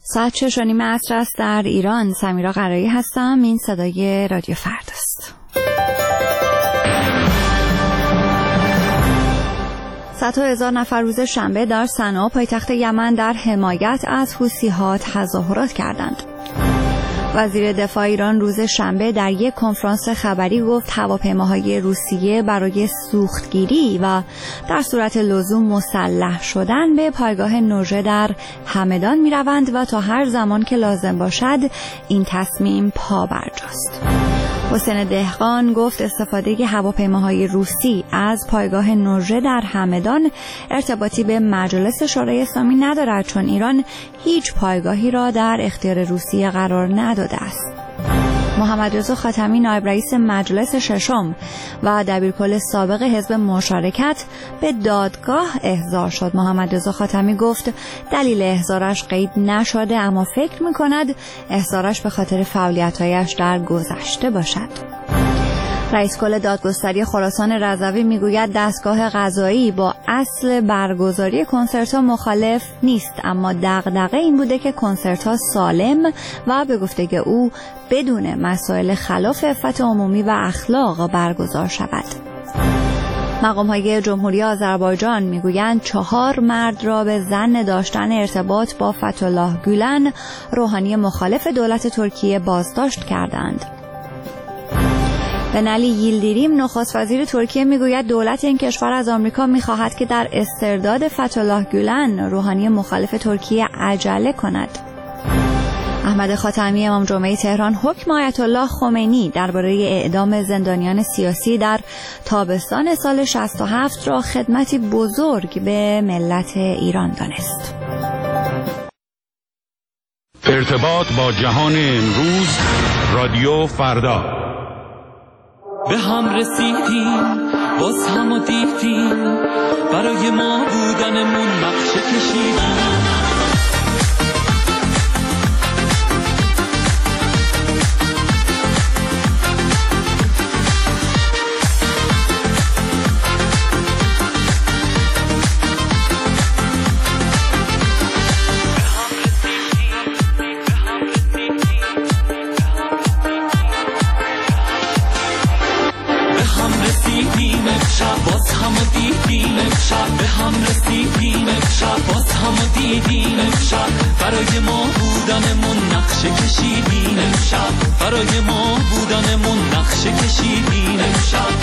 ساعت 6:30 عصر است در ایران. سمیرا قرایی هستم. این صدای رادیو فردا است. صدها هزار نفر روز شنبه در صنعا پایتخت یمن در حمایت از حوثی‌ها تظاهرات کردند. وزیر دفاع ایران روز شنبه در یک کنفرانس خبری گفت هواپیماهای روسیه برای سوختگیری و در صورت لزوم مسلح شدن به پایگاه نوژه در همدان می روند و تا هر زمان که لازم باشد این تصمیم پابرجاست. حسین دهقان گفت استفاده هواپیماهای روسی از پایگاه نوژه در همدان ارتباطی به مجلس شورای اسلامی ندارد، چون ایران هیچ پایگاهی را در اختیار روسیه قرار نداده است. محمد رضا خاتمی نایب رئیس مجلس ششم و دبیرکل سابق حزب مشارکت به دادگاه احضار شد. محمد رضا خاتمی گفت دلیل احضارش قید نشده، اما فکر می‌کند احضارش به خاطر فعالیت‌هایش در گذشته باشد. رئیس کل دادگستری خراسان رضوی میگوید دستگاه قضایی با اصل برگزاری کنسرت‌ها مخالف نیست، اما دغدغه این بوده که کنسرت‌ها سالم و به گفته او بدون مسائل خلاف عفت عمومی و اخلاق برگزار شود. مقام‌های جمهوری آذربایجان میگویند 4 مرد را به ظن داشتن ارتباط با فتح‌الله گولن، روحانی مخالف دولت ترکیه، بازداشت کردند. بنالی ییلدیریم نخست وزیر ترکیه میگوید دولت این کشور از آمریکا میخواهد که در استرداد فتح‌الله گولن، روحانی مخالف ترکیه، عجله کند. احمد خاتمی امام جمعه تهران حکم آیت الله خمینی درباره اعدام زندانیان سیاسی در تابستان سال 67 را خدمتی بزرگ به ملت ایران دانست. ارتباط با جهان امروز، رادیو فردا. به هم رسیدیم، باز هم و دیدیم، برای ما بودنمون نقشه کشیدیم. برای ما بودنمون نقشه کشیدیم امشب، برای ما بودنمون نقشه کشیدیم امشب.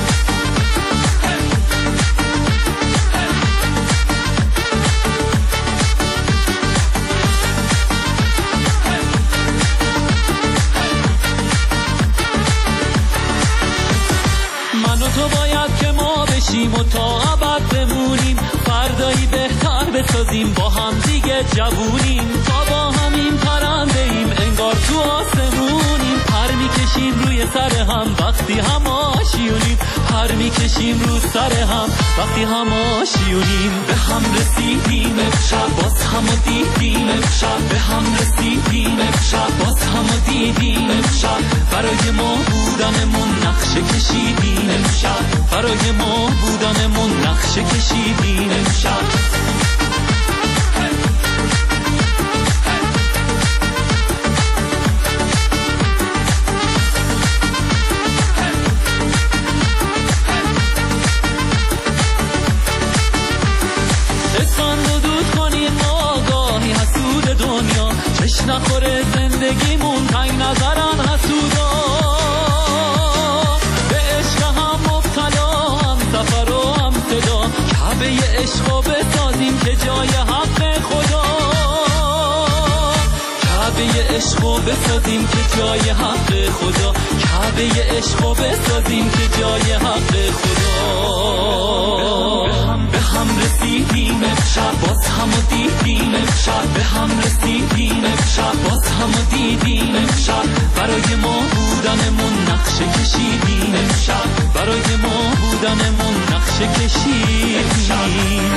من و تو باید که ما بشیم و تا ابد بمونیم، فردایی بهتر بسازیم، با هم دیگه جوونیم، تا با همین پرنده ایم انگار تو آسمونیم، پر میکشیم روی سر هم وقتی هم آشیونیم، پر میکشیم رو سر هم وقتی هم آشیونیم. به هم رسیدیم امشب، باز هم و دیدیم امشب، به هم رسیدیم امشب، باز هم و دیدیم امشب. برای ما بودنمون نقشه کشیدیم امشب، برای ما بودنمون نقشه کشیدیم امشب. نخوره زندگیمون تنگ نظرن حسودا، به عشق هم مبتلا، هم سفر و هم صدا، کعبه عشق رو بسازیم که جای حق خدا، کعبه عشق رو بسازیم که جای حق خدا، کعبه عشق رو بسازیم که جای حق خدا. به هم رسیدیم امشب، باز هم و دیدیم امشب، به هم رسیدیم امشب، باز هم و دیدیم امشب. برای ما بودنمون نقشه کشیدیم امشب، برای ما بودنمون نقشه کشیدیم.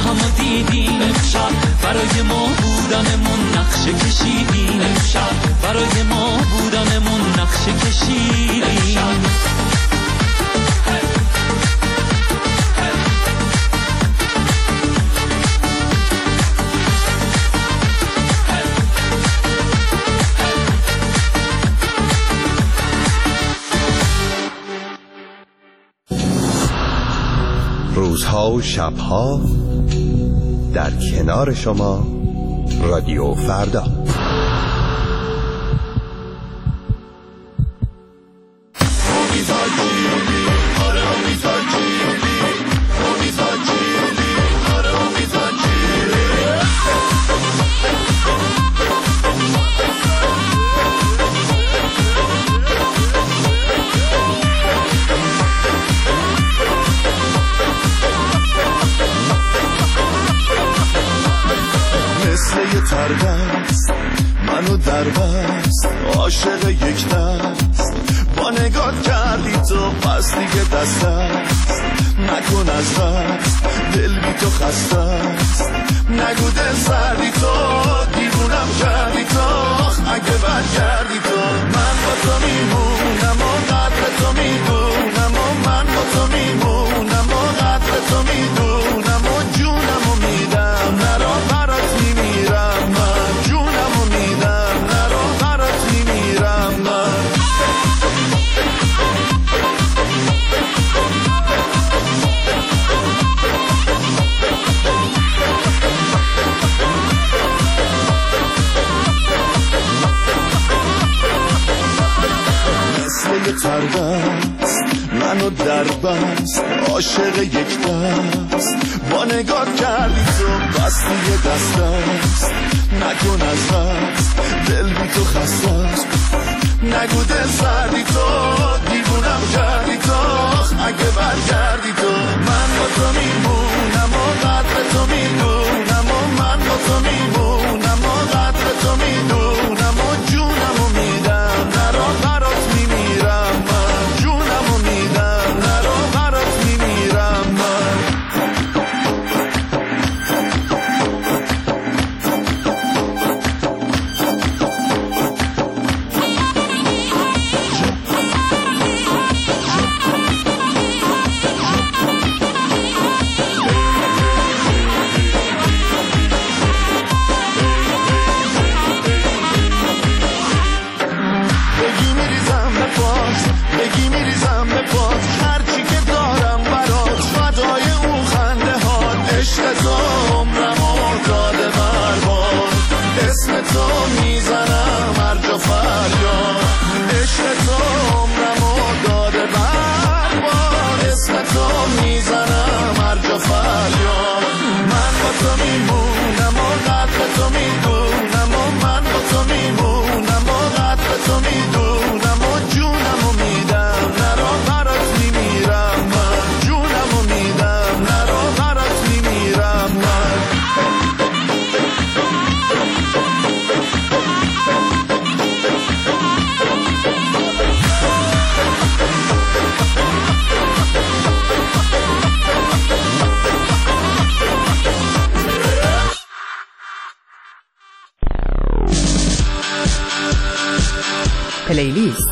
همو دیدیم امشب، برای ما بودنمون نقشه کشیدیم امشب، برای ما بودنمون نقشه کشیدیم. روزها و شبها در کنار شما رادیو فردا. تردست منو در بست عاشق یک دست، با نگاه کردی تو پس دیگه دست است، نکن از دست دل بی تو خسته است، نگو دل سردی تو دیوونم کردی تو، اگه برگردی تو من با تو میمونم و قدر تو میدونم و من با تو میمونم و قدر تو میدونم و جونم و میدم نرا برات میمیرم من، جونم و میدم نرا برات میمیرم من. مثل یه تردست منو در بست عاشق یک دست، با نگاه کردی تو بس دیگه دست است، نکن از دست دل بی تو خسته است، نگو دل سردی تو دیوونم کردی تو، اگه برگردی تو من با تو میمونم و قدر تو میدونم و من با تو میمونم و قدر تو میدونم و جونم و میدم نرا برات میمیرم من، جونم و میدم نرا برات میمیرم من. بگی میریزم به پاس هرچی که دارم برات، فدای اون خنده ها، عشق تو عمرمو داده برباد، اسم تو میزنم هر جا فریاد، عشق تو عمرمو داده برباد، اسم تو میزنم هر جا فریاد، من با تو میمونم و قدر تو میدونم و من با تو میمونم و قدر تو میدونم و جونم و میدم نرا برات میمیرم من، جونم و میدم نرا برات میمیرم من. پلیلیست.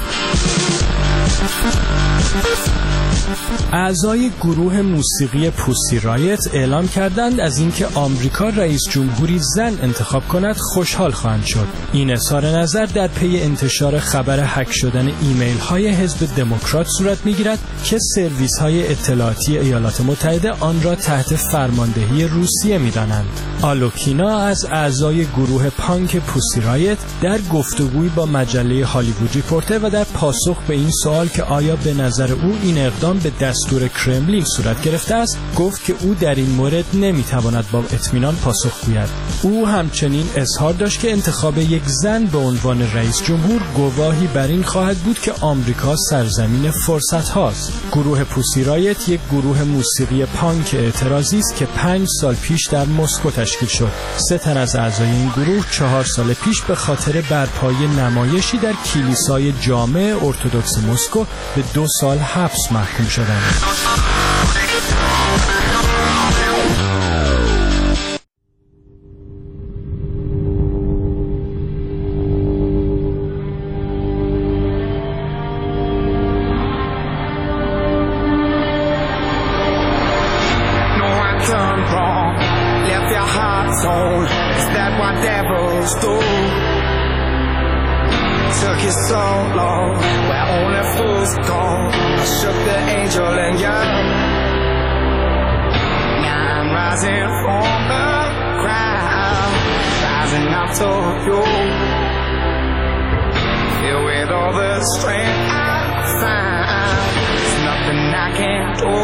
اعضای گروه موسیقی پوسی رایت اعلام کردند از اینکه آمریکا رئیس جمهوری زن انتخاب کند خوشحال خواهند شد. این اظهار نظر در پی انتشار خبر هک شدن ایمیل های حزب دموکرات صورت میگیرد که سرویس های اطلاعاتی ایالات متحده آن را تحت فرماندهی روسیه می‌دانند. آلوکینا از اعضای گروه پانک پوسی رایت در گفتگویی با مجله هالیوود ریپورتر و در پاسخ به این سوال که آیا به نظر او این اقدام به دستور کرملین صورت گرفته است، گفت که او در این مورد نمیتواند با اطمینان پاسخ گوید. او همچنین اظهار داشت که انتخاب یک زن به عنوان رئیس جمهور گواهی بر این خواهد بود که آمریکا سرزمین فرصت هاست. گروه پوسی رایت یک گروه موسیقی پانک اعتراضی است که 5 سال پیش در مسکو تشکیل شد. 3 تن از اعضای این گروه 4 سال پیش به خاطر برپایی نمایشی در کلیسای جامع ارتدوکس مسکو به 2 سال حبس محکوم شدند. done wrong? Left your heart torn. Is that what devils do? Took you so long, where only fools go. I shook the angel and you. Now I'm rising from the ground, rising up to you. Filled with all the strength I find, there's nothing I can't do.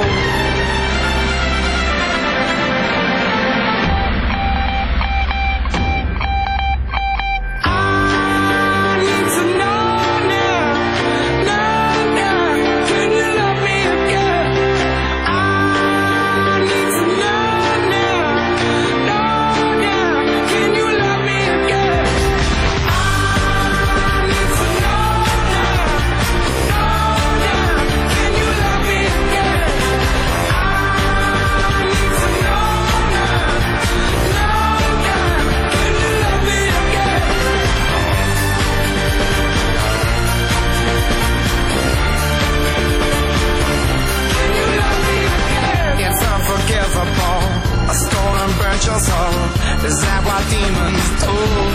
Is that what demons do?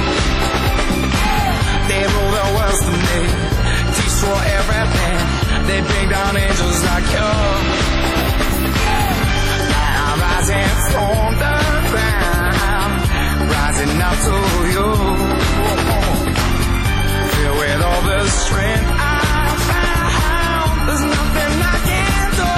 They rule the world to me, destroy everything. They bring down angels like you. Now I'm rising from the ground, rising up to you. Filled with all the strength I found, there's nothing I can't do.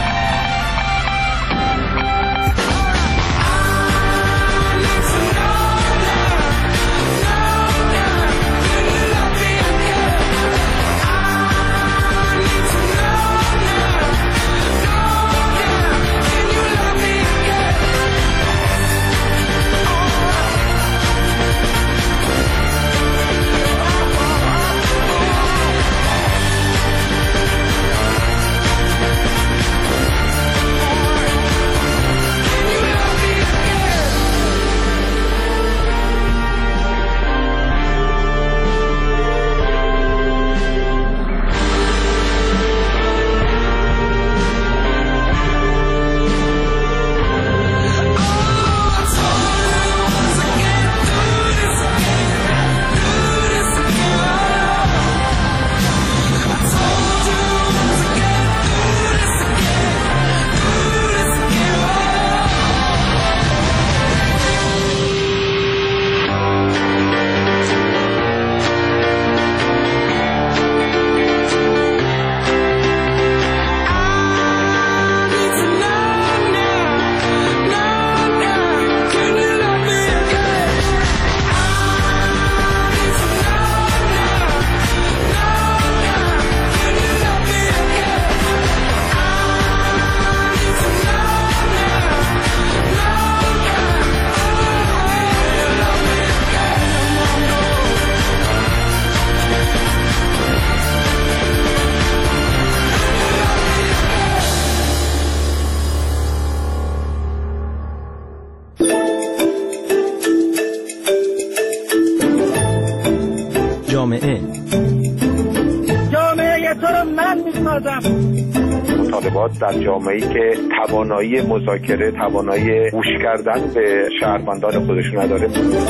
مطالبات در جامعه‌ای که توانایی مذاکره، توانایی گوش کردن به شهروندان خودش نداره.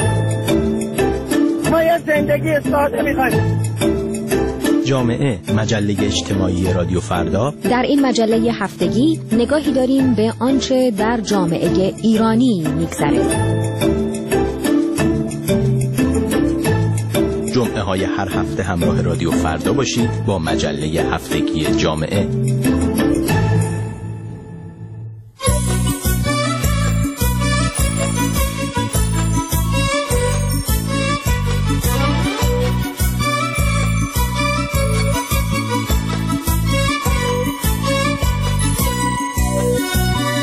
ما یه زندگی ساده می‌خوایم. جامعه، مجله اجتماعی رادیو فردا. در این مجله هفتگی نگاهی داریم به آنچه در جامعه ایرانی می‌گذره. جمعه های هر هفته همراه رادیو فردا باشید با مجله هفتگی جامعه.